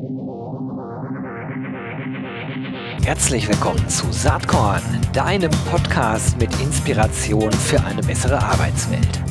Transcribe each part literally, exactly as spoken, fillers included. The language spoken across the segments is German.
Herzlich willkommen zu Saatkorn, deinem Podcast mit Inspiration für eine bessere Arbeitswelt.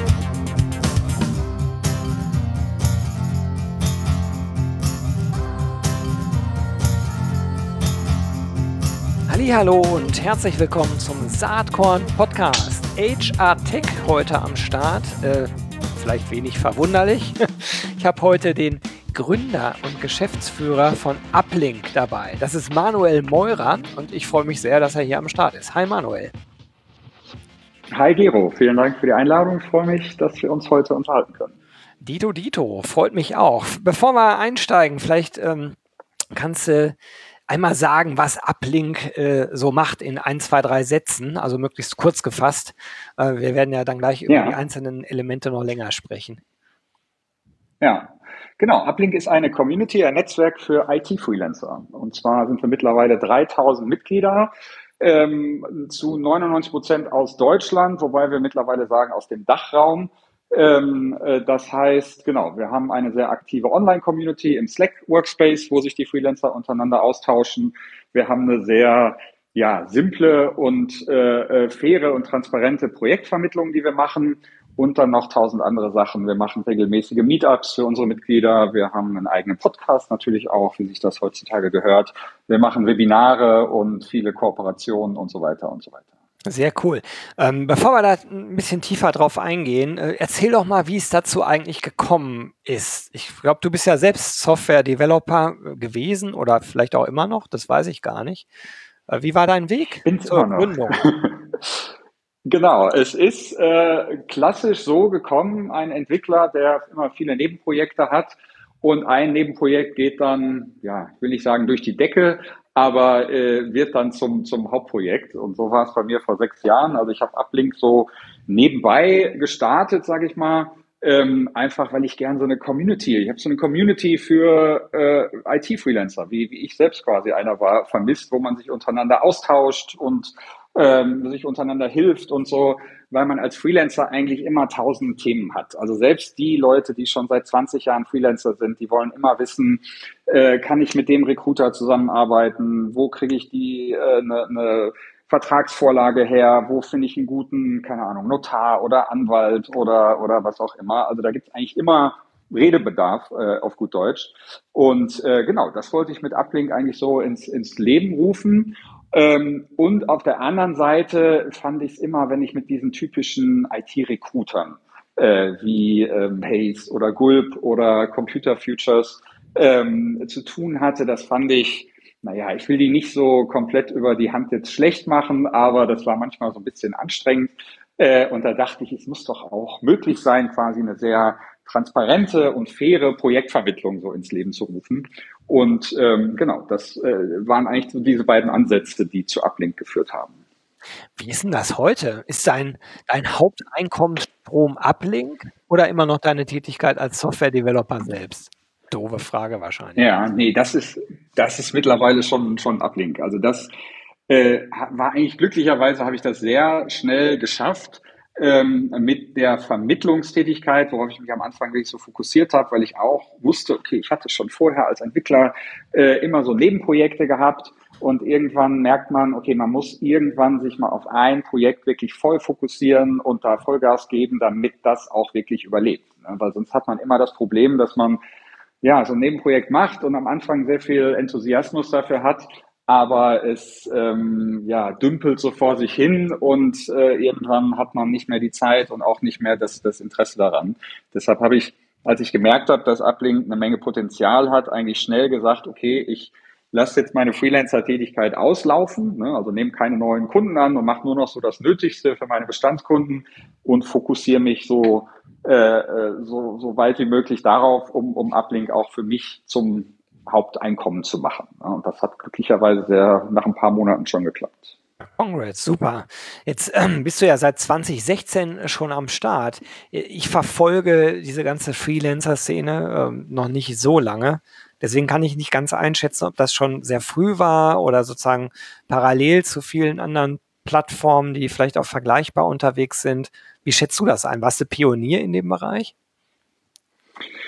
Hallihallo und herzlich willkommen zum Saatkorn Podcast. H R Tech heute am Start, äh, vielleicht wenig verwunderlich. Ich habe heute den Gründer und Geschäftsführer von Uplink dabei. Das ist Manuel Meurer und ich freue mich sehr, dass er hier am Start ist. Hi Manuel. Hi Gero, vielen Dank für die Einladung. Ich freue mich, dass wir uns heute unterhalten können. Dito, Dito, freut mich auch. Bevor wir einsteigen, vielleicht ähm, kannst du einmal sagen, was Uplink äh, so macht in ein, zwei, drei Sätzen, also möglichst kurz gefasst. Äh, wir werden ja dann gleich über Ja. die einzelnen Elemente noch länger sprechen. Ja, genau. Uplink ist eine Community, ein Netzwerk für I T-Freelancer. Und zwar sind wir mittlerweile dreitausend Mitglieder, ähm, zu neunundneunzig Prozent aus Deutschland, wobei wir mittlerweile sagen aus dem Dachraum. Ähm, äh, das heißt, genau, wir haben eine sehr aktive Online-Community im Slack-Workspace, wo sich die Freelancer untereinander austauschen. Wir haben eine sehr ja, simple und äh, äh, faire und transparente Projektvermittlung, die wir machen. Und dann noch tausend andere Sachen. Wir machen regelmäßige Meetups für unsere Mitglieder. Wir haben einen eigenen Podcast natürlich auch, wie sich das heutzutage gehört. Wir machen Webinare und viele Kooperationen und so weiter und so weiter. Sehr cool. Ähm, bevor wir da ein bisschen tiefer drauf eingehen, äh, erzähl doch mal, wie es dazu eigentlich gekommen ist. Ich glaube, du bist ja selbst Software-Developer gewesen oder vielleicht auch immer noch, das weiß ich gar nicht. Äh, wie war dein Weg Bin's zur immer noch. Gründung? Genau, es ist äh, klassisch so gekommen, ein Entwickler, der immer viele Nebenprojekte hat und ein Nebenprojekt geht dann, ja, ich will nicht sagen durch die Decke, aber äh, wird dann zum zum Hauptprojekt. Und so war es bei mir vor sechs Jahren. Also ich habe Uplink so nebenbei gestartet, sage ich mal, ähm, einfach weil ich gern so eine Community, ich habe so eine Community für äh, I T-Freelancer, wie, wie ich selbst quasi einer war, vermisst, wo man sich untereinander austauscht und ähm, sich untereinander hilft und so, weil man als Freelancer eigentlich immer tausend Themen hat. Also selbst die Leute, die schon seit zwanzig Jahren Freelancer sind, die wollen immer wissen, äh, kann ich mit dem Recruiter zusammenarbeiten, wo kriege ich die äh, ne, ne Vertragsvorlage her, wo finde ich einen guten, keine Ahnung, Notar oder Anwalt oder oder was auch immer. Also da gibt es eigentlich immer Redebedarf äh, auf gut Deutsch. Und äh, genau, das wollte ich mit Uplink eigentlich so ins, ins Leben rufen. Ähm, und auf der anderen Seite fand ich es immer, wenn ich mit diesen typischen I T-Recruitern äh, wie ähm, Pace oder Gulp oder Computer Futures ähm, zu tun hatte, das fand ich, naja, ich will die nicht so komplett über die Hand jetzt schlecht machen, aber das war manchmal so ein bisschen anstrengend. Äh, und da dachte ich, es muss doch auch möglich sein, quasi eine sehr transparente und faire Projektvermittlung so ins Leben zu rufen. Und ähm, genau, das äh, waren eigentlich so diese beiden Ansätze, die zu Uplink geführt haben. Wie ist denn das heute? Ist dein, dein Haupteinkommensstrom Uplink oder immer noch deine Tätigkeit als Software-Developer selbst? Doofe Frage wahrscheinlich. Ja, nee, das ist, das ist mittlerweile schon, schon Uplink. Also das äh, war eigentlich glücklicherweise, habe ich das sehr schnell geschafft, ähm, mit der Vermittlungstätigkeit, worauf ich mich am Anfang wirklich so fokussiert habe, weil ich auch wusste, okay, ich hatte schon vorher als Entwickler äh, immer so Nebenprojekte gehabt und irgendwann merkt man, okay, man muss irgendwann sich mal auf ein Projekt wirklich voll fokussieren und da Vollgas geben, damit das auch wirklich überlebt. Ne? Weil sonst hat man immer das Problem, dass man ja so ein Nebenprojekt macht und am Anfang sehr viel Enthusiasmus dafür hat, aber es ähm, ja, dümpelt so vor sich hin und äh, irgendwann hat man nicht mehr die Zeit und auch nicht mehr das, das Interesse daran. Deshalb habe ich, als ich gemerkt habe, dass Uplink eine Menge Potenzial hat, eigentlich schnell gesagt, okay, ich lasse jetzt meine Freelancer-Tätigkeit auslaufen, ne? Also nehme keine neuen Kunden an und mache nur noch so das Nötigste für meine Bestandskunden und fokussiere mich so, äh, so, so weit wie möglich darauf, um, um Uplink auch für mich zum Haupteinkommen zu machen. Und das hat glücklicherweise sehr, nach ein paar Monaten schon geklappt. Congrats, super. Jetzt ähm, bist du ja seit zwanzig sechzehn schon am Start. Ich verfolge diese ganze Freelancer-Szene ähm, noch nicht so lange. Deswegen kann ich nicht ganz einschätzen, ob das schon sehr früh war oder sozusagen parallel zu vielen anderen Plattformen, die vielleicht auch vergleichbar unterwegs sind. Wie schätzt du das ein? Warst du Pionier in dem Bereich?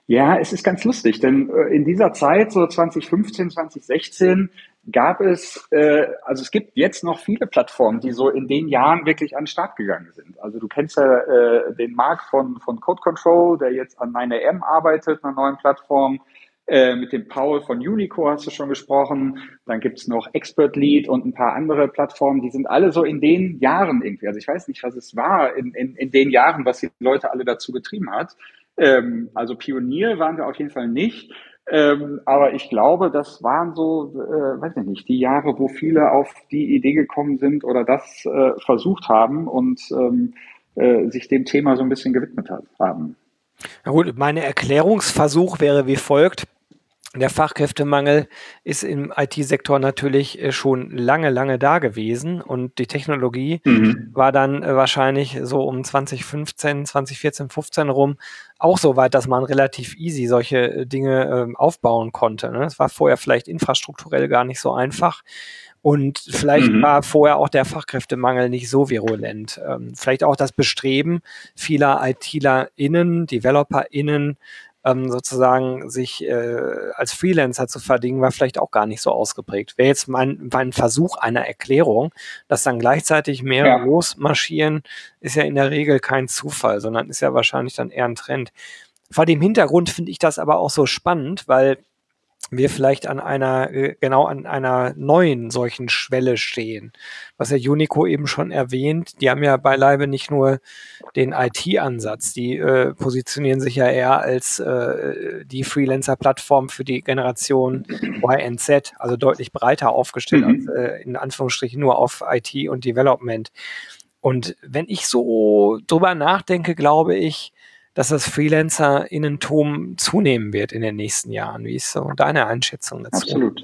Ja, es ist ganz lustig, denn äh, in dieser Zeit, so zwanzig fünfzehn, zwanzig sechzehn, gab es, äh, also es gibt jetzt noch viele Plattformen, die so in den Jahren wirklich an den Start gegangen sind. Also du kennst ja äh, den Marc von, von Code Control, der jetzt an nine a m arbeitet, einer neuen Plattform. Äh, mit dem Paul von Unico hast du schon gesprochen. Dann gibt's noch Expert Lead und ein paar andere Plattformen. Die sind alle so in den Jahren irgendwie. Also ich weiß nicht, was es war in, in, in den Jahren, was die Leute alle dazu getrieben hat. Ähm, also Pionier waren wir auf jeden Fall nicht. Ähm, aber ich glaube, das waren so, äh, weiß ich nicht, die Jahre, wo viele auf die Idee gekommen sind oder das äh, versucht haben und ähm, äh, sich dem Thema so ein bisschen gewidmet hat, haben. Na gut, mein Erklärungsversuch wäre wie folgt. Der Fachkräftemangel ist im I T-Sektor natürlich äh, schon lange, lange da gewesen und die Technologie Mhm. war dann äh, wahrscheinlich so um zwanzig fünfzehn, zwanzig vierzehn, fünfzehn rum auch so weit, dass man relativ easy solche äh, Dinge ähm, aufbauen konnte. Ne? Es war vorher vielleicht infrastrukturell gar nicht so einfach und vielleicht war Mhm. vorher auch der Fachkräftemangel nicht so virulent. Ähm, vielleicht auch das Bestreben vieler ITlerInnen, DeveloperInnen, ähm, sozusagen sich äh, als Freelancer zu verdingen, war vielleicht auch gar nicht so ausgeprägt. Wäre jetzt mein, mein Versuch einer Erklärung, dass dann gleichzeitig mehrere Ja, losmarschieren, ist ja in der Regel kein Zufall, sondern ist ja wahrscheinlich dann eher ein Trend. Vor dem Hintergrund finde ich das aber auch so spannend, weil wir vielleicht an einer, äh, genau an einer neuen solchen Schwelle stehen. Was ja Unico eben schon erwähnt, die haben ja beileibe nicht nur den I T-Ansatz, die äh, positionieren sich ja eher als äh, die Freelancer-Plattform für die Generation Y und Z, also deutlich breiter aufgestellt als mhm. äh, in Anführungsstrichen nur auf I T und Development. Und wenn ich so drüber nachdenke, glaube ich, dass das Freelancer-Innentum zunehmen wird in den nächsten Jahren. Wie ist so deine Einschätzung dazu? Absolut.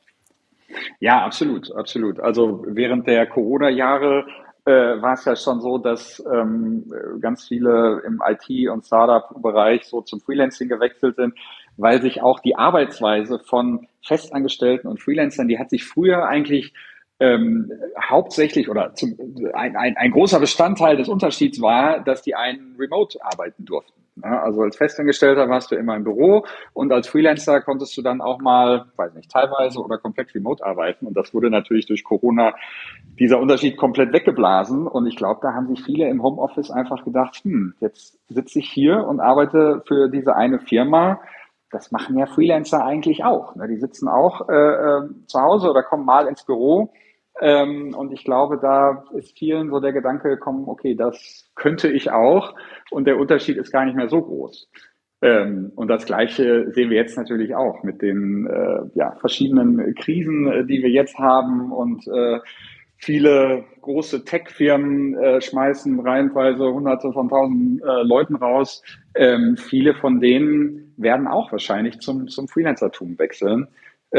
Ja, absolut, absolut. Also während der Corona-Jahre äh, war es ja schon so, dass ähm, ganz viele im I T- und Startup-Bereich so zum Freelancing gewechselt sind, weil sich auch die Arbeitsweise von Festangestellten und Freelancern, die hat sich früher eigentlich ähm, hauptsächlich oder zum, ein, ein, ein großer Bestandteil des Unterschieds war, dass die einen remote arbeiten durften. Ja, also als Festangestellter warst du immer im Büro und als Freelancer konntest du dann auch mal, weiß nicht, teilweise oder komplett remote arbeiten. Und das wurde natürlich durch Corona dieser Unterschied komplett weggeblasen. Und ich glaube, da haben sich viele im Homeoffice einfach gedacht, hm, jetzt sitze ich hier und arbeite für diese eine Firma. Das machen ja Freelancer eigentlich auch. Ne? Die sitzen auch äh, äh, zu Hause oder kommen mal ins Büro. Ähm, und ich glaube, da ist vielen so der Gedanke gekommen, okay, das könnte ich auch. Und der Unterschied ist gar nicht mehr so groß. Ähm, und das Gleiche sehen wir jetzt natürlich auch mit den äh, ja, verschiedenen Krisen, äh, die wir jetzt haben. Und äh, viele große Tech-Firmen äh, schmeißen reihenweise Hunderte von tausend äh, Leuten raus. Ähm, viele von denen werden auch wahrscheinlich zum, zum Freelancertum wechseln.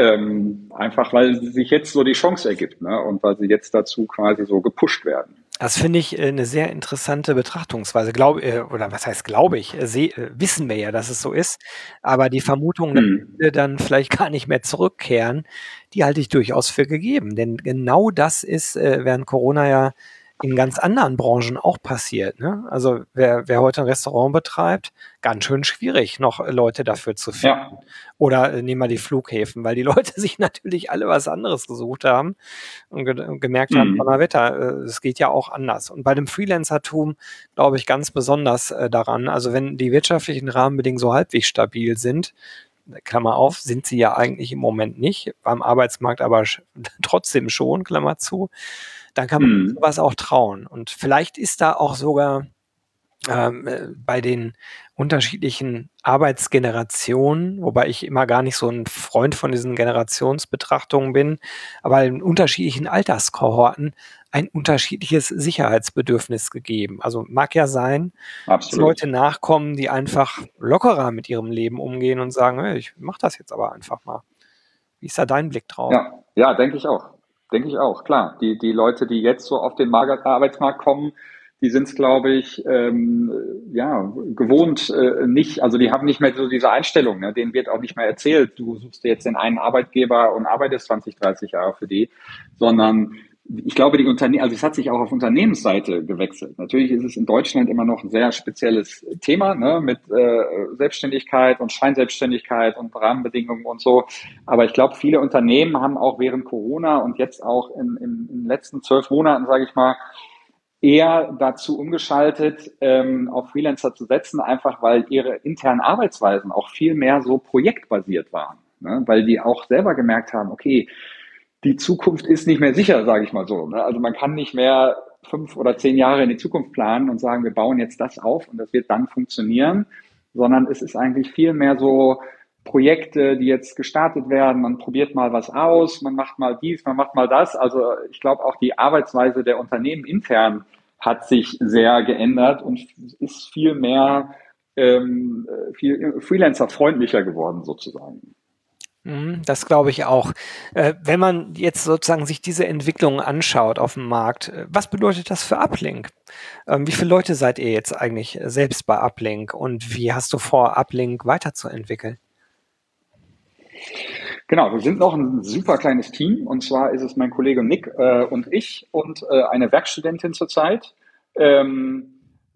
Ähm, einfach weil sich jetzt so die Chance ergibt, ne? Und weil sie jetzt dazu quasi so gepusht werden. Das finde ich äh, eine sehr interessante Betrachtungsweise. Glaube, äh, oder was heißt glaube ich, äh, seh, äh, wissen wir ja, dass es so ist. Aber die Vermutung, dass Hm. wir dann vielleicht gar nicht mehr zurückkehren, die halte ich durchaus für gegeben. Denn genau das ist äh, während Corona ja in ganz anderen Branchen auch passiert. Ne? Also wer, wer heute ein Restaurant betreibt, ganz schön schwierig, noch äh, Leute dafür zu finden. Ja. Oder äh, nehmen wir die Flughäfen, weil die Leute sich natürlich alle was anderes gesucht haben und ge gemerkt haben, Hm. Donnerwetter, äh, es geht ja auch anders. Und bei dem Freelancertum glaube ich ganz besonders äh, daran, also wenn die wirtschaftlichen Rahmenbedingungen so halbwegs stabil sind, Klammer auf, sind sie ja eigentlich im Moment nicht, beim Arbeitsmarkt aber sch trotzdem schon, Klammer zu, dann kann man sich Hm. sowas auch trauen. Und vielleicht ist da auch sogar ähm, äh, bei den unterschiedlichen Arbeitsgenerationen, wobei ich immer gar nicht so ein Freund von diesen Generationsbetrachtungen bin, aber in unterschiedlichen Alterskohorten ein unterschiedliches Sicherheitsbedürfnis gegeben. Also mag ja sein, dass Absolut. Leute nachkommen, die einfach lockerer mit ihrem Leben umgehen und sagen, hey, ich mache das jetzt aber einfach mal. Wie ist da dein Blick drauf? Ja, ja, denke ich auch. Denke ich auch, klar. Die, die Leute, die jetzt so auf den Mar- Arbeitsmarkt kommen, die sind es, glaube ich, ähm, ja, gewohnt äh, nicht, also die haben nicht mehr so diese Einstellung, ne? Denen wird auch nicht mehr erzählt, du suchst dir jetzt den einen Arbeitgeber und arbeitest zwanzig, dreißig Jahre für die, sondern ich glaube, die Unternehmen, also es hat sich auch auf Unternehmensseite gewechselt. Natürlich ist es in Deutschland immer noch ein sehr spezielles Thema, ne, mit äh, Selbstständigkeit und Scheinselbstständigkeit und Rahmenbedingungen und so. Aber ich glaube, viele Unternehmen haben auch während Corona und jetzt auch in, in, in den letzten zwölf Monaten, sage ich mal, eher dazu umgeschaltet, ähm, auf Freelancer zu setzen, einfach weil ihre internen Arbeitsweisen auch viel mehr so projektbasiert waren. Ne? Weil die auch selber gemerkt haben, okay, die Zukunft ist nicht mehr sicher, sage ich mal so. Ne? Also man kann nicht mehr fünf oder zehn Jahre in die Zukunft planen und sagen, wir bauen jetzt das auf und das wird dann funktionieren, sondern es ist eigentlich viel mehr so Projekte, die jetzt gestartet werden. Man probiert mal was aus, man macht mal dies, man macht mal das. Also ich glaube, auch die Arbeitsweise der Unternehmen intern hat sich sehr geändert und ist viel mehr ähm, viel Freelancer-freundlicher geworden sozusagen. Mhm, das glaube ich auch. Äh, wenn man jetzt sozusagen sich diese Entwicklung anschaut auf dem Markt, äh, was bedeutet das für Uplink? Ähm, wie viele Leute seid ihr jetzt eigentlich selbst bei Uplink und wie hast du vor, Uplink weiterzuentwickeln? Genau, wir sind noch ein super kleines Team und zwar ist es mein Kollege Nick äh, und ich und äh, eine Werkstudentin zurzeit. Ähm,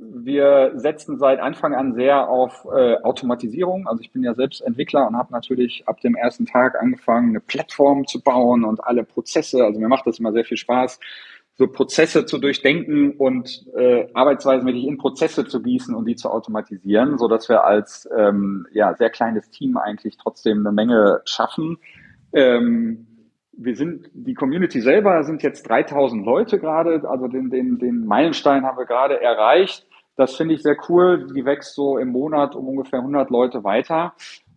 wir setzen seit Anfang an sehr auf äh, Automatisierung. Also ich bin ja selbst Entwickler und habe natürlich ab dem ersten Tag angefangen, eine Plattform zu bauen und alle Prozesse. Also mir macht das immer sehr viel Spaß, so Prozesse zu durchdenken und äh, Arbeitsweisen wirklich in Prozesse zu gießen und die zu automatisieren, so dass wir als ähm, ja sehr kleines Team eigentlich trotzdem eine Menge schaffen. Ähm, wir sind, die Community selber sind jetzt dreitausend Leute gerade, also den, den, den Meilenstein haben wir gerade erreicht. Das finde ich sehr cool. Die wächst so im Monat um ungefähr hundert Leute weiter.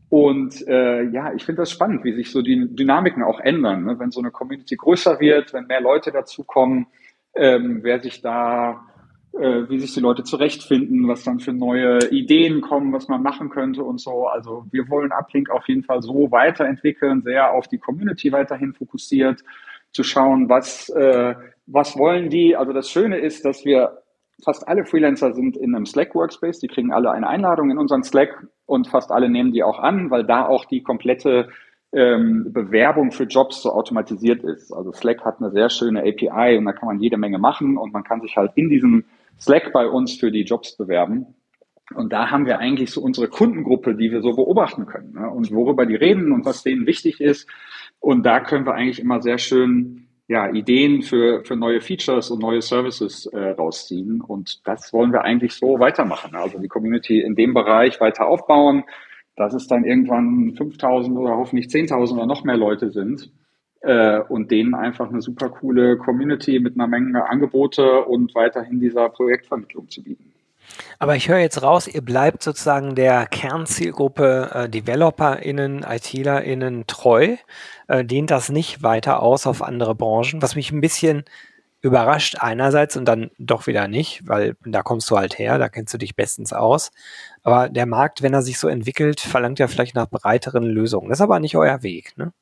Und äh, ja, ich finde das spannend, wie sich so die Dynamiken auch ändern. Ne? Wenn so eine Community größer wird, wenn mehr Leute dazukommen, ähm, wer sich da, äh, wie sich die Leute zurechtfinden, was dann für neue Ideen kommen, was man machen könnte und so. Also wir wollen Uplink auf jeden Fall so weiterentwickeln, sehr auf die Community weiterhin fokussiert, zu schauen, was, äh, was wollen die. Also das Schöne ist, dass wir fast alle Freelancer sind in einem Slack-Workspace, die kriegen alle eine Einladung in unseren Slack und fast alle nehmen die auch an, weil da auch die komplette ähm, Bewerbung für Jobs so automatisiert ist. Also Slack hat eine sehr schöne A P I und da kann man jede Menge machen und man kann sich halt in diesem Slack bei uns für die Jobs bewerben. Und da haben wir eigentlich so unsere Kundengruppe, die wir so beobachten können, ne? Und worüber die reden und was denen wichtig ist. Und da können wir eigentlich immer sehr schön ja, Ideen für, für neue Features und neue Services äh, rausziehen. Und das wollen wir eigentlich so weitermachen. Also die Community in dem Bereich weiter aufbauen, dass es dann irgendwann fünftausend oder hoffentlich zehntausend oder noch mehr Leute sind äh, und denen einfach eine super coole Community mit einer Menge Angebote und weiterhin dieser Projektvermittlung zu bieten. Aber ich höre jetzt raus, ihr bleibt sozusagen der Kernzielgruppe äh, DeveloperInnen, ITlerInnen treu, äh, dehnt das nicht weiter aus auf andere Branchen, was mich ein bisschen überrascht einerseits und dann doch wieder nicht, weil da kommst du halt her, da kennst du dich bestens aus. Aber der Markt, wenn er sich so entwickelt, verlangt ja vielleicht nach breiteren Lösungen. Das ist aber nicht euer Weg, ne?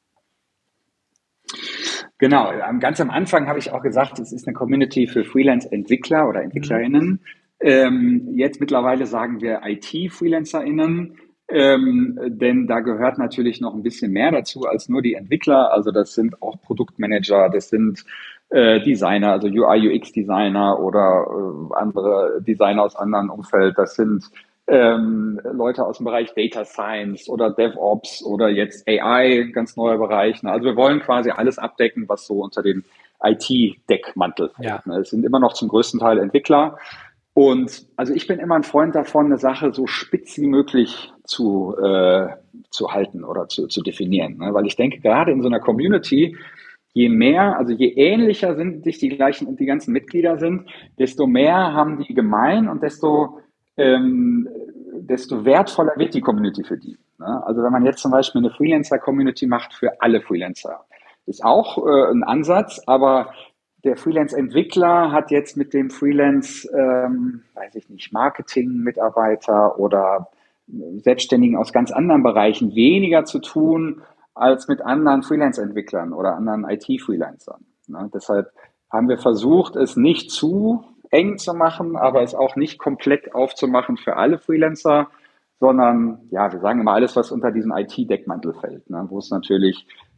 Genau, ganz am Anfang habe ich auch gesagt, es ist eine Community für Freelance-Entwickler oder Mhm. EntwicklerInnen. Ähm, jetzt mittlerweile sagen wir I T-FreelancerInnen, ähm, denn da gehört natürlich noch ein bisschen mehr dazu als nur die Entwickler. Also das sind auch Produktmanager, das sind äh, Designer, also U I, U X-Designer oder äh, andere Designer aus anderen Umfeld. Das sind ähm, Leute aus dem Bereich Data Science oder DevOps oder jetzt A I, ganz neuer Bereich. Ne? Also wir wollen quasi alles abdecken, was so unter den I T-Deckmantel Ja. fällt. Ne? Es sind immer noch zum größten Teil Entwickler. Und also ich bin immer ein Freund davon, eine Sache so spitz wie möglich zu, äh, zu halten oder zu, zu definieren. Ne? Weil ich denke, gerade in so einer Community, je mehr, also je ähnlicher sind sich die gleichen, die ganzen Mitglieder sind, desto mehr haben die gemein und desto ähm, desto wertvoller wird die Community für die. Ne? Also wenn man jetzt zum Beispiel eine Freelancer-Community macht für alle Freelancer, ist auch äh, ein Ansatz, aber der Freelance-Entwickler hat jetzt mit dem Freelance, ähm, weiß ich nicht, Marketing-Mitarbeiter oder Selbstständigen aus ganz anderen Bereichen weniger zu tun als mit anderen Freelance-Entwicklern oder anderen I T-Freelancern. Ne? Deshalb haben wir versucht, es nicht zu eng zu machen, aber es auch nicht komplett aufzumachen für alle Freelancer, sondern ja, wir sagen immer alles, was unter diesen I T-Deckmantel fällt, ne? Wo es natürlich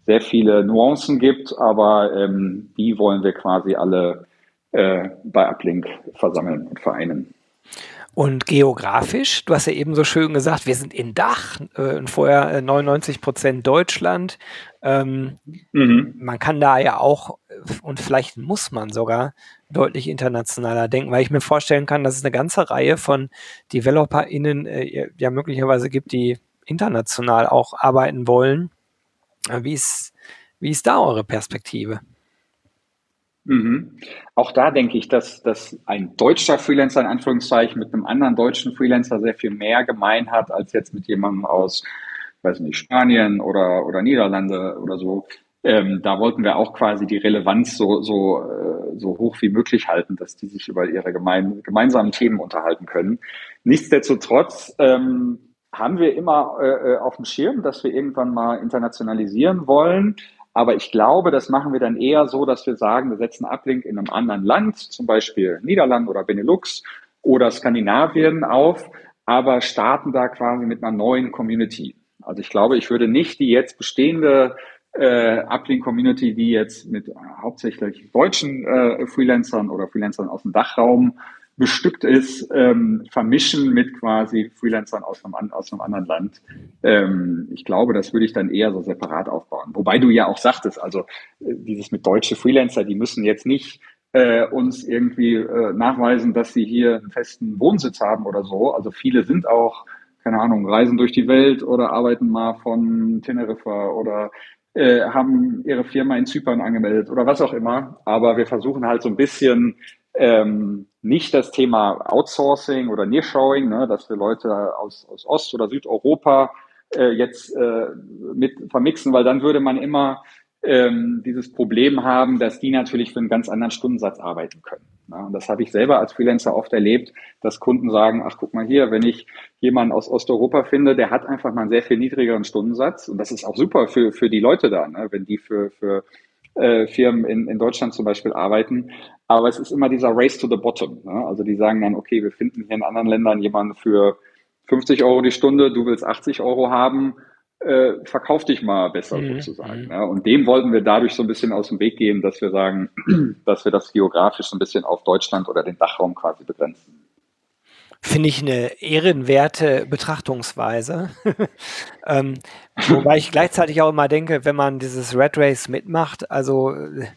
sehr viele Nuancen gibt, aber ähm, die wollen wir quasi alle äh, bei Uplink versammeln und vereinen. Und geografisch, du hast ja eben so schön gesagt, wir sind in Dach äh, und vorher äh, neunundneunzig Prozent Deutschland. Ähm, Mhm. man kann da ja auch, und vielleicht muss man sogar, deutlich internationaler denken, weil ich mir vorstellen kann, dass es eine ganze Reihe von DeveloperInnen äh, ja möglicherweise gibt, die international auch arbeiten wollen. Äh, Wie ist, wie ist da eure Perspektive? Mhm. Auch da denke ich, dass, dass ein deutscher Freelancer in Anführungszeichen mit einem anderen deutschen Freelancer sehr viel mehr gemein hat, als jetzt mit jemandem aus, weiß nicht, Spanien oder, oder Niederlande oder so. Ähm, da wollten wir auch quasi die Relevanz so, so, äh, so hoch wie möglich halten, dass die sich über ihre gemein, gemeinsamen Themen unterhalten können. Nichtsdestotrotz ähm, haben wir immer äh, äh, auf dem Schirm, dass wir irgendwann mal internationalisieren wollen. Aber ich glaube, das machen wir dann eher so, dass wir sagen, wir setzen Uplink in einem anderen Land, zum Beispiel Niederlande oder Benelux oder Skandinavien auf, aber starten da quasi mit einer neuen Community. Also ich glaube, ich würde nicht die jetzt bestehende äh, Uplink-Community, die jetzt mit hauptsächlich deutschen äh, Freelancern oder Freelancern aus dem Dachraum bestückt ist, ähm, vermischen mit quasi Freelancern aus einem, aus einem anderen Land. Ähm, ich glaube, das würde ich dann eher so separat aufbauen. Wobei du ja auch sagtest, also äh, dieses mit deutsche Freelancer, die müssen jetzt nicht äh, uns irgendwie äh, nachweisen, dass sie hier einen festen Wohnsitz haben oder so. Also viele sind auch, keine Ahnung, reisen durch die Welt oder arbeiten mal von Teneriffa oder äh, haben ihre Firma in Zypern angemeldet oder was auch immer. Aber wir versuchen halt so ein bisschen ähm, nicht das Thema Outsourcing oder Nearshoring, ne, dass wir Leute aus, aus Ost- oder Südeuropa äh, jetzt äh, mit vermixen, weil dann würde man immer ähm, dieses Problem haben, dass die natürlich für einen ganz anderen Stundensatz arbeiten können. Ne? Und das habe ich selber als Freelancer oft erlebt, dass Kunden sagen, ach guck mal hier, wenn ich jemanden aus Osteuropa finde, der hat einfach mal einen sehr viel niedrigeren Stundensatz und das ist auch super für, für die Leute da, ne? Wenn die für, für äh, Firmen in, in Deutschland zum Beispiel arbeiten. Aber es ist immer dieser Race to the Bottom. Ne? Also die sagen dann, okay, wir finden hier in anderen Ländern jemanden für fünfzig Euro die Stunde, du willst achtzig Euro haben, äh, verkauf dich mal besser Mhm. sozusagen. Mhm. Ne? Und dem wollten wir dadurch so ein bisschen aus dem Weg gehen, dass wir sagen, dass wir das geografisch so ein bisschen auf Deutschland oder den Dachraum quasi begrenzen. Finde ich eine ehrenwerte Betrachtungsweise. ähm, wobei ich gleichzeitig auch immer denke, wenn man dieses Red Race mitmacht, also äh,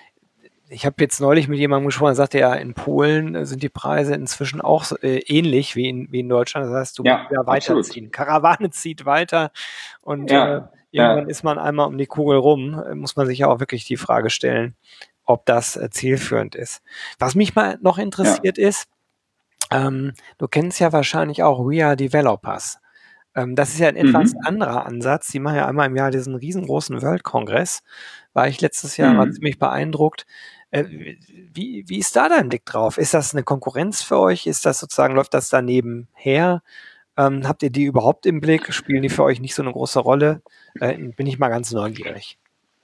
ich habe jetzt neulich mit jemandem gesprochen, der sagte ja, in Polen äh, sind die Preise inzwischen auch so, äh, ähnlich wie in, wie in Deutschland. Das heißt, du musst Ja, ja absolut. weiterziehen. Karawane zieht weiter und äh, Ja, irgendwann ja, ist man einmal um die Kugel rum, äh, muss man sich ja auch wirklich die Frage stellen, ob das äh, zielführend ist. Was mich mal noch ja. interessiert ist, ähm, du kennst ja wahrscheinlich auch We Are Developers. Ähm, das ist ja ein etwas Mhm. anderer Ansatz. Die machen ja einmal im Jahr diesen riesengroßen World-Kongress. War ich letztes Jahr, war Mhm. ziemlich beeindruckt. Äh, wie, wie ist da dein Blick drauf? Ist das eine Konkurrenz für euch? Ist das sozusagen, läuft das daneben her? Ähm, habt ihr die überhaupt im Blick? Spielen die für euch nicht so eine große Rolle? Äh, bin ich mal ganz neugierig.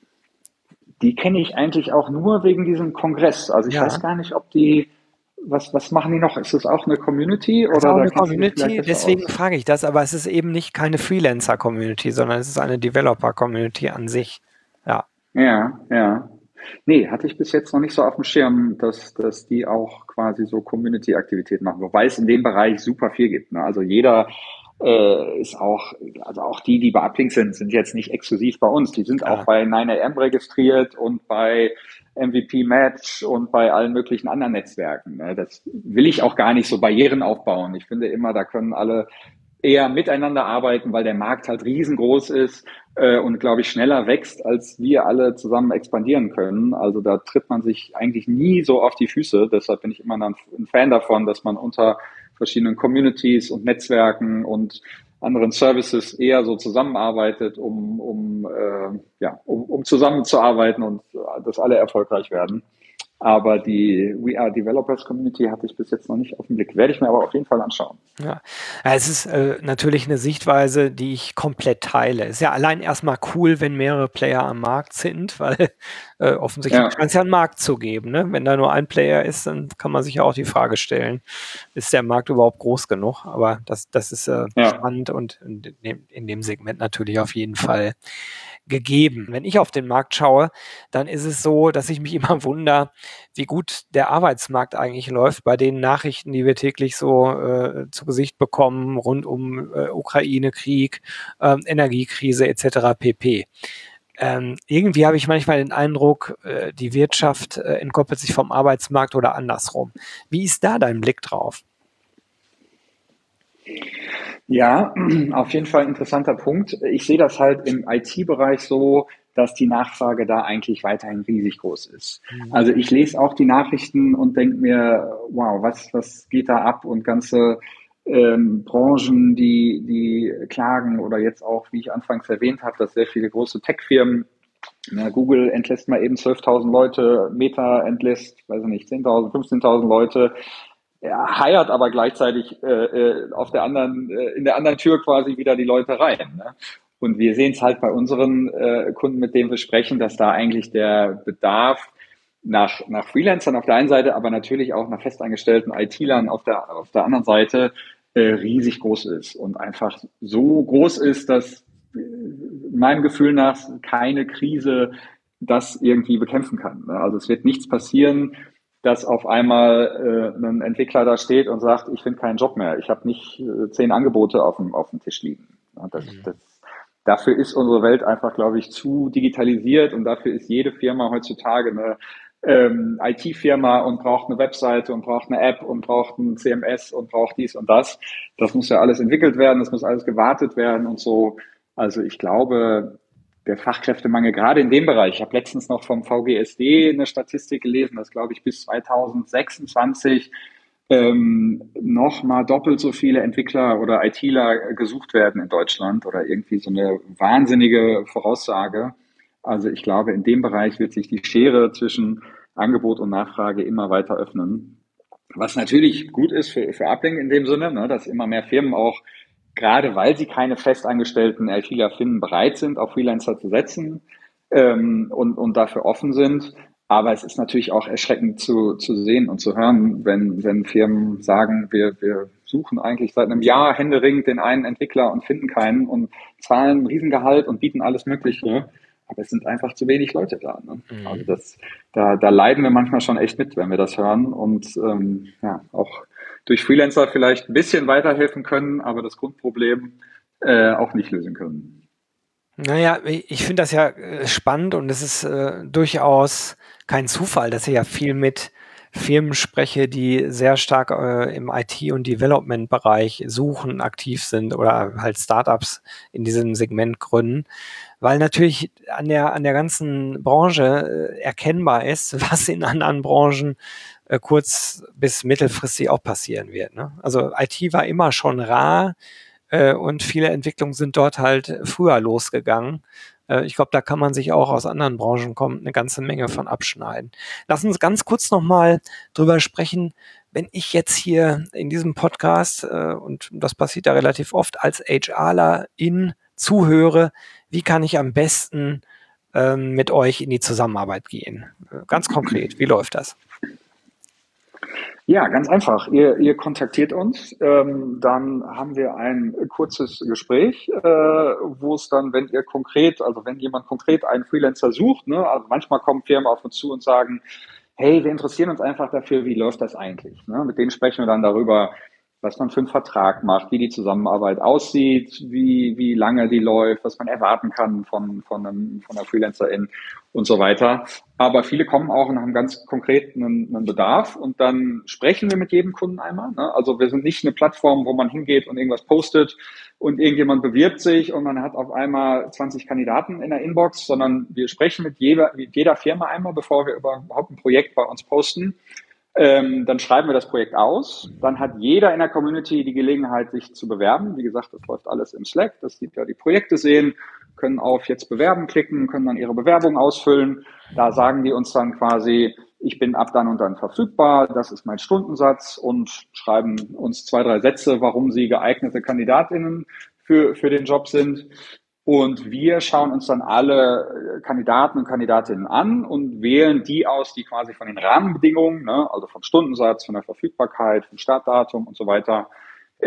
Die kenne ich eigentlich auch nur wegen diesem Kongress. Also ich weiß Ja, gar nicht, ob die, was, was machen die noch? Ist das auch eine Community das ist oder auch da eine kennst du dich vielleicht Community, besser deswegen aus? frage ich das, aber es ist eben nicht keine Freelancer-Community, sondern es ist eine Developer-Community an sich. Ja. Ja, ja. Nee, hatte ich bis jetzt noch nicht so auf dem Schirm, dass, dass die auch quasi so Community-Aktivitäten machen, wobei es in dem Bereich super viel gibt. Ne? Also jeder äh, ist auch, also auch die, die bei Uplink sind, sind jetzt nicht exklusiv bei uns. Die sind auch Klar. bei nine a m registriert und bei M V P Match und bei allen möglichen anderen Netzwerken. Ne? Das will ich auch gar nicht so Barrieren aufbauen. Ich finde immer, da können alle eher miteinander arbeiten, weil der Markt halt riesengroß ist äh, und, glaube ich, schneller wächst, als wir alle zusammen expandieren können. Also da tritt man sich eigentlich nie so auf die Füße. Deshalb bin ich immer ein Fan davon, dass man unter verschiedenen Communities und Netzwerken und anderen Services eher so zusammenarbeitet, um, um, äh, ja, um, um zusammenzuarbeiten und dass alle erfolgreich werden. Aber die We Are Developers Community hatte ich bis jetzt noch nicht auf den Blick. Werde ich mir aber auf jeden Fall anschauen. Ja. Ja, es ist äh, natürlich eine Sichtweise, die ich komplett teile. Ist ja allein erstmal cool, wenn mehrere Player am Markt sind, weil äh, offensichtlich Ja, scheint es ja einen Markt zu geben. Ne? Wenn da nur ein Player ist, dann kann man sich ja auch die Frage stellen, ist der Markt überhaupt groß genug? Aber das, das ist äh, ja. spannend und in dem, in dem Segment natürlich auf jeden Fall. gegeben. Wenn ich auf den Markt schaue, dann ist es so, dass ich mich immer wundere, wie gut der Arbeitsmarkt eigentlich läuft bei den Nachrichten, die wir täglich so äh, zu Gesicht bekommen, rund um äh, Ukraine-Krieg, äh, Energiekrise et cetera pp. Ähm, irgendwie habe ich manchmal den Eindruck, äh, die Wirtschaft äh, entkoppelt sich vom Arbeitsmarkt oder andersrum. Wie ist da dein Blick drauf? Ja, auf jeden Fall ein interessanter Punkt. Ich sehe das halt im I T-Bereich so, dass die Nachfrage da eigentlich weiterhin riesig groß ist. Mhm. Also ich lese auch die Nachrichten und denke mir, wow, was, was geht da ab? Und ganze ähm, Branchen, die, die klagen oder jetzt auch, wie ich anfangs erwähnt habe, dass sehr viele große Tech-Firmen, na, Google entlässt mal eben zwölftausend Leute, Meta entlässt, weiß ich nicht, zehntausend, fünfzehntausend Leute. Er heiert aber gleichzeitig äh, äh, auf der anderen, äh, in der anderen Tür quasi wieder die Leute rein. Ne? Und wir sehen es halt bei unseren äh, Kunden, mit denen wir sprechen, dass da eigentlich der Bedarf nach, nach Freelancern auf der einen Seite, aber natürlich auch nach festangestellten I T-Lern auf der, auf der anderen Seite äh, riesig groß ist und einfach so groß ist, dass äh, meinem Gefühl nach keine Krise das irgendwie bekämpfen kann. Ne? Also es wird nichts passieren, dass auf einmal äh, ein Entwickler da steht und sagt, ich finde keinen Job mehr. Ich habe nicht äh, zehn Angebote auf dem, auf dem Tisch liegen. Ja, das, Mhm. das, dafür ist unsere Welt einfach, glaube ich, zu digitalisiert und dafür ist jede Firma heutzutage eine ähm, I T-Firma und braucht eine Webseite und braucht eine App und braucht ein C M S und braucht dies und das. Das muss ja alles entwickelt werden, das muss alles gewartet werden und so. Also ich glaube, der Fachkräftemangel gerade in dem Bereich. Ich habe letztens noch vom V G S D eine Statistik gelesen, dass, glaube ich, bis zweitausendsechsundzwanzig ähm, noch mal doppelt so viele Entwickler oder ITler gesucht werden in Deutschland oder irgendwie so eine wahnsinnige Voraussage. Also ich glaube, in dem Bereich wird sich die Schere zwischen Angebot und Nachfrage immer weiter öffnen. Was natürlich gut ist für, für Uplink in dem Sinne, ne, dass immer mehr Firmen auch, gerade weil sie keine festangestellten ITler finden, bereit sind, auf Freelancer zu setzen ähm, und, und dafür offen sind. Aber es ist natürlich auch erschreckend zu, zu sehen und zu hören, wenn, wenn Firmen sagen, wir, wir suchen eigentlich seit einem Jahr händeringend den einen Entwickler und finden keinen und zahlen ein Riesengehalt und bieten alles Mögliche. Aber es sind einfach zu wenig Leute da. Ne? Also Mhm. das, da, da leiden wir manchmal schon echt mit, wenn wir das hören und ähm, ja, auch durch Freelancer vielleicht ein bisschen weiterhelfen können, aber das Grundproblem äh, auch nicht lösen können. Naja, ich finde das ja äh, spannend und es ist äh, durchaus kein Zufall, dass ich ja viel mit Firmen spreche, die sehr stark äh, im I T- und Development-Bereich suchen, aktiv sind oder halt Startups in diesem Segment gründen, weil natürlich an der, an der ganzen Branche äh, erkennbar ist, was in anderen Branchen äh, kurz- bis mittelfristig auch passieren wird. Ne? Also I T war immer schon rar, äh, und viele Entwicklungen sind dort halt früher losgegangen. Äh, ich glaube, da kann man sich auch aus anderen Branchen kommen, eine ganze Menge von abschneiden. Lass uns ganz kurz nochmal drüber sprechen, wenn ich jetzt hier in diesem Podcast, äh, und das passiert ja relativ oft, als HRlerin zuhöre, wie kann ich am besten ähm, mit euch in die Zusammenarbeit gehen? Äh, ganz konkret, wie läuft das? Ja, ganz einfach. Ihr, ihr kontaktiert uns, ähm, dann haben wir ein kurzes Gespräch, äh, wo es dann, wenn ihr konkret, also wenn jemand konkret einen Freelancer sucht, ne, also manchmal kommen Firmen auf uns zu und sagen, hey, wir interessieren uns einfach dafür, wie läuft das eigentlich? Ne? Mit denen sprechen wir dann darüber, was man für einen Vertrag macht, wie die Zusammenarbeit aussieht, wie, wie lange die läuft, was man erwarten kann von, von, einem, von einer Freelancerin und so weiter. Aber viele kommen auch und haben ganz konkret einen, einen Bedarf und dann sprechen wir mit jedem Kunden einmal. Ne? Also wir sind nicht eine Plattform, wo man hingeht und irgendwas postet und irgendjemand bewirbt sich und man hat auf einmal zwanzig Kandidaten in der Inbox, sondern wir sprechen mit jeder, mit jeder Firma einmal, bevor wir überhaupt ein Projekt bei uns posten. Ähm, dann schreiben wir das Projekt aus. Dann hat jeder in der Community die Gelegenheit, sich zu bewerben. Wie gesagt, das läuft alles im Slack, dass die ja die Projekte sehen, können auf jetzt bewerben klicken, können dann ihre Bewerbung ausfüllen. Da sagen die uns dann quasi, ich bin ab dann und dann verfügbar, das ist mein Stundensatz und schreiben uns zwei, drei Sätze, warum sie geeignete Kandidatinnen für, für den Job sind. Und wir schauen uns dann alle Kandidaten und Kandidatinnen an und wählen die aus, die quasi von den Rahmenbedingungen, ne, also vom Stundensatz, von der Verfügbarkeit, vom Startdatum und so weiter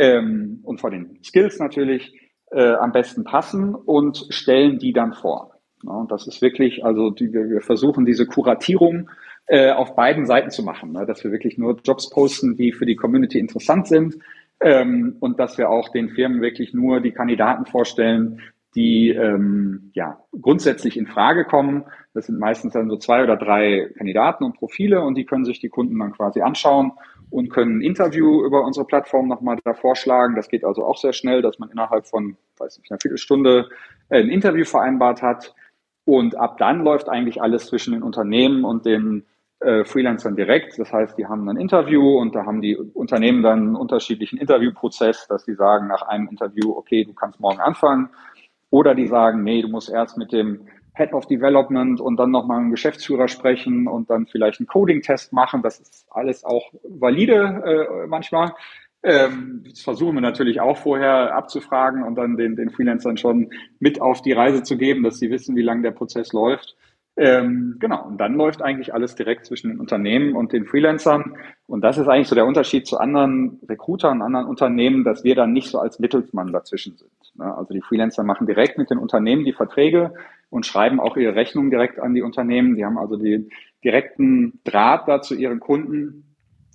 ähm, und von den Skills natürlich äh, am besten passen und stellen die dann vor. Ja, und das ist wirklich, also die, wir versuchen diese Kuratierung äh, auf beiden Seiten zu machen, ne? Dass wir wirklich nur Jobs posten, die für die Community interessant sind, ähm, und dass wir auch den Firmen wirklich nur die Kandidaten vorstellen, die ähm, ja grundsätzlich in Frage kommen. Das sind meistens dann so zwei oder drei Kandidaten und Profile und die können sich die Kunden dann quasi anschauen und können ein Interview über unsere Plattform nochmal da vorschlagen. Das geht also auch sehr schnell, dass man innerhalb von, weiß nicht, einer Viertelstunde ein Interview vereinbart hat. Und ab dann läuft eigentlich alles zwischen den Unternehmen und den äh, Freelancern direkt. Das heißt, die haben ein Interview und da haben die Unternehmen dann einen unterschiedlichen Interviewprozess, dass die sagen nach einem Interview, okay, du kannst morgen anfangen. Oder die sagen, nee, du musst erst mit dem Head of Development und dann nochmal einen Geschäftsführer sprechen und dann vielleicht einen Coding-Test machen. Das ist alles auch valide äh, manchmal. Ähm, das versuchen wir natürlich auch vorher abzufragen und dann den, den Freelancern schon mit auf die Reise zu geben, dass sie wissen, wie lange der Prozess läuft. Ähm, genau, und dann läuft eigentlich alles direkt zwischen den Unternehmen und den Freelancern. Und das ist eigentlich so der Unterschied zu anderen Recruitern, anderen Unternehmen, dass wir dann nicht so als Mittelsmann dazwischen sind. Ne? Also die Freelancer machen direkt mit den Unternehmen die Verträge und schreiben auch ihre Rechnungen direkt an die Unternehmen. Die haben also den direkten Draht da zu ihren Kunden.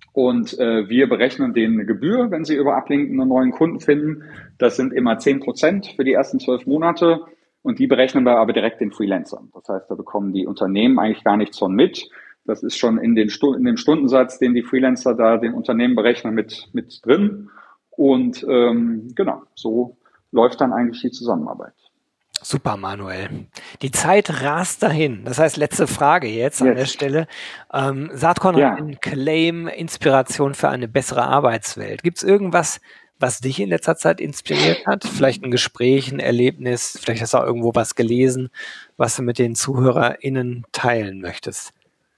Und äh, wir berechnen denen eine Gebühr, wenn sie über Uplink einen neuen Kunden finden. Das sind immer zehn Prozent für die ersten zwölf Monate. Und die berechnen wir aber direkt den Freelancern. Das heißt, da bekommen die Unternehmen eigentlich gar nichts von mit. Das ist schon in, den Stu- in dem Stundensatz, den die Freelancer da den Unternehmen berechnen, mit, mit drin. Und ähm, genau, so läuft dann eigentlich die Zusammenarbeit. Super, Manuel. Die Zeit rast dahin. Das heißt, letzte Frage jetzt an Yes. der Stelle. Ähm, Saatkorn Ja. hat einen Claim, Inspiration für eine bessere Arbeitswelt. Gibt es irgendwas, was dich in letzter Zeit inspiriert hat? Vielleicht ein Gespräch, ein Erlebnis, vielleicht hast du auch irgendwo was gelesen, was du mit den ZuhörerInnen teilen möchtest.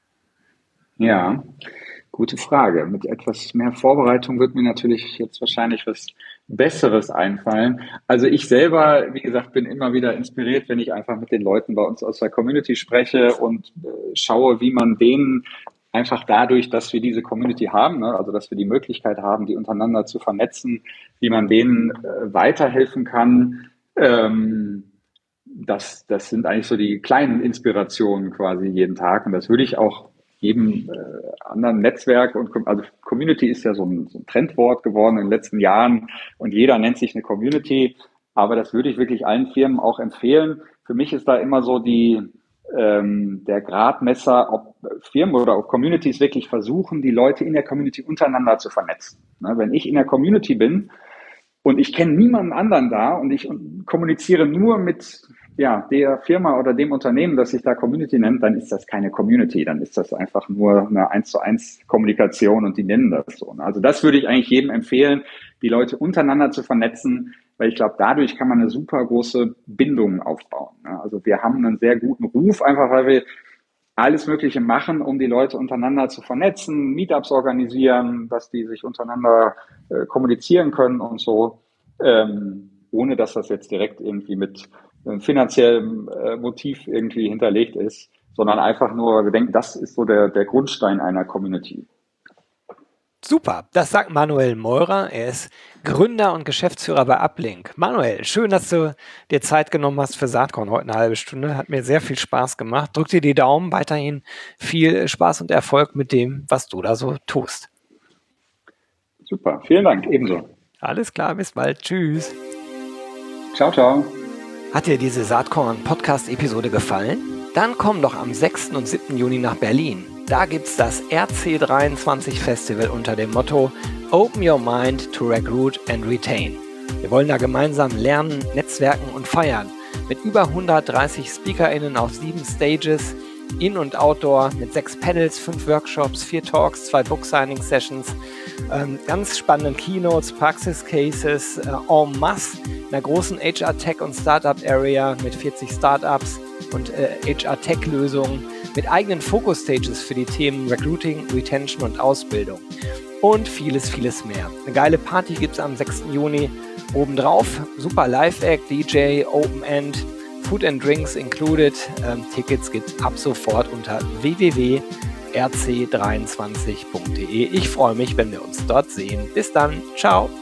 Ja, gute Frage. Mit etwas mehr Vorbereitung wird mir natürlich jetzt wahrscheinlich was Besseres einfallen. Also ich selber, wie gesagt, bin immer wieder inspiriert, wenn ich einfach mit den Leuten bei uns aus der Community spreche und äh, schaue, wie man denen einfach dadurch, dass wir diese Community haben, ne, also dass wir die Möglichkeit haben, die untereinander zu vernetzen, wie man denen äh, weiterhelfen kann. Ähm, das, das sind eigentlich so die kleinen Inspirationen quasi jeden Tag und das würde ich auch jedem äh, anderen Netzwerk und also Community ist ja so ein, so ein Trendwort geworden in den letzten Jahren und jeder nennt sich eine Community, aber das würde ich wirklich allen Firmen auch empfehlen. Für mich ist da immer so die ähm, der Gradmesser, ob Firmen oder ob Communities wirklich versuchen, die Leute in der Community untereinander zu vernetzen. Ne, wenn ich in der Community bin und ich kenne niemanden anderen da und ich kommuniziere nur mit ja, der Firma oder dem Unternehmen, das sich da Community nennt, dann ist das keine Community, dann ist das einfach nur eine eins zu eins Kommunikation und die nennen das so. Also das würde ich eigentlich jedem empfehlen, die Leute untereinander zu vernetzen, weil ich glaube, dadurch kann man eine super große Bindung aufbauen. Also wir haben einen sehr guten Ruf, einfach weil wir alles Mögliche machen, um die Leute untereinander zu vernetzen, Meetups organisieren, dass die sich untereinander äh, kommunizieren können und so, ähm, ohne dass das jetzt direkt irgendwie mit einem finanziellen äh, Motiv irgendwie hinterlegt ist, sondern einfach nur, wir denken, das ist so der, der Grundstein einer Community. Super, das sagt Manuel Meurer. Er ist Gründer und Geschäftsführer bei Uplink. Manuel, schön, dass du dir Zeit genommen hast für Saatkorn heute eine halbe Stunde. Hat mir sehr viel Spaß gemacht. Drück dir die Daumen, weiterhin viel Spaß und Erfolg mit dem, was du da so tust. Super, vielen Dank, ebenso. Alles klar, bis bald. Tschüss. Ciao, ciao. Hat dir diese Saatkorn-Podcast-Episode gefallen? Dann komm doch am sechsten und siebten Juni nach Berlin. Da gibt's das R C dreiundzwanzig Festival unter dem Motto Open Your Mind to Recruit and Retain. Wir wollen da gemeinsam lernen, netzwerken und feiern. Mit über hundertdreißig SpeakerInnen auf sieben Stages, In- und Outdoor, mit sechs Panels, fünf Workshops, vier Talks, zwei Book-Signing-Sessions, ähm, ganz spannenden Keynotes, Praxis-Cases, äh, en masse, einer großen H R-Tech- und Startup-Area mit vierzig Startups und äh, H R-Tech-Lösungen, mit eigenen Focus-Stages für die Themen Recruiting, Retention und Ausbildung und vieles, vieles mehr. Eine geile Party gibt es am sechsten Juni obendrauf. Super Live-Act, D J, Open End, Food and Drinks included. Ähm, Tickets gibt's ab sofort unter w w w punkt r c dreiundzwanzig punkt d e. Ich freue mich, wenn wir uns dort sehen. Bis dann. Ciao.